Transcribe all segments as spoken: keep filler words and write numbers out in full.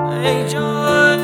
ای جان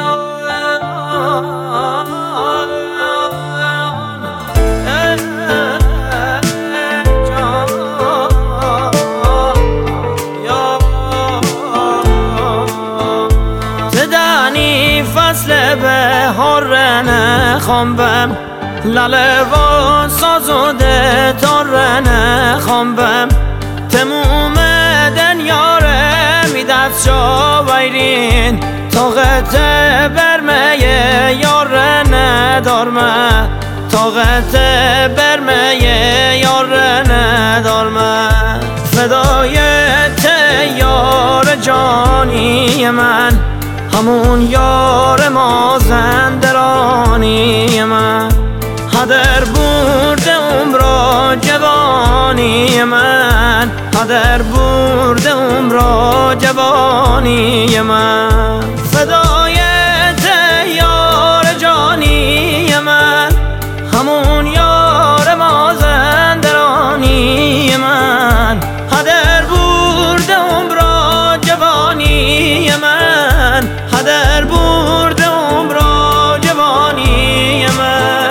تدانی فصل بهار نخوام بم لاله و سازوده تار نخوام بم تموم دنیاره میدست شا ویرین طاقت برمه یار ندارمه طاقت برمه یار ندارمه فدای یار جانی من همون یار مازندرانی من هدر برد عمر جوانی من هدر برد عمر جوانی من فدای یار جانی من همون یار مازندرانی من هدر برد عمر جوانی من هدر برد عمر جوانی من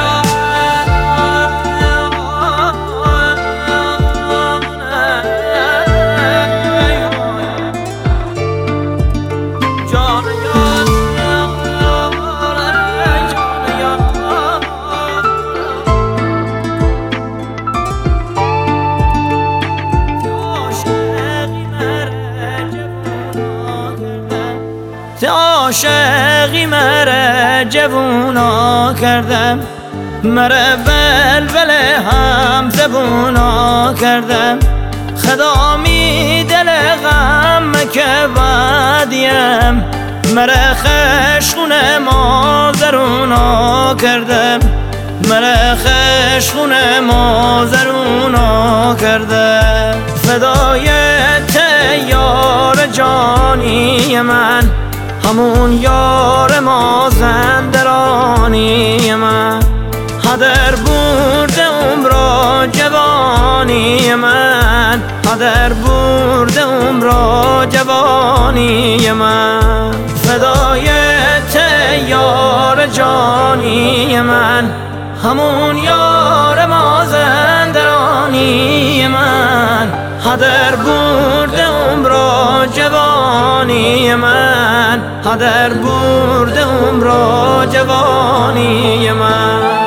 عاشقی مره جوونا کردم مره بلبل هم زبونا کردم خدامی دل غم که بدیم مره خشخون مازرونا کردم مره خشخون مازرونا کردم فدای یار جانی من همون یار مازندرانی من هدر برد عمر جوانی من هدر برد عمر جوانی من فدای یار جانی من همون یار مازندرانی من هدر برد عمر جوانی من هدر برد عمر جوانی من